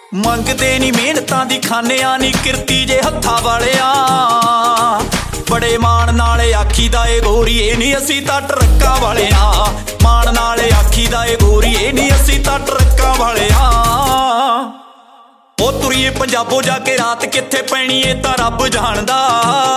ਮੰਗਦੇ ਨੀ ਮਿਹਨਤਾਂ ਦੀ ਖਾਨਿਆਂ ਨੀ ਕਿਰਤੀ ਜੇ ਹੱਥਾਂ ਵਾਲਿਆਂ। ਬੜੇ ਮਾਣ ਨਾਲ ਆਖੀਦਾ ਏ ਗੋਰੀਏ ਨੀ ਅਸੀਂ ਤਾਂ ਟਰੱਕਾਂ ਵਾਲਿਆਂ। ਮਾਣ ਨਾਲ ਆਖੀਦਾ ਏ ਗੋਰੀਏ ਨੀ ਅਸੀਂ ਤਾਂ ਟਰੱਕਾਂ ਵਾਲਿਆਂ। ਉਹ ਤੁਰੀਏ ਪੰਜਾਬੋਂ ਜਾ ਕੇ ਰਾਤ ਕਿੱਥੇ ਪੈਣੀ ਏ ਤਾਂ ਰੱਬ ਜਾਣਦਾ।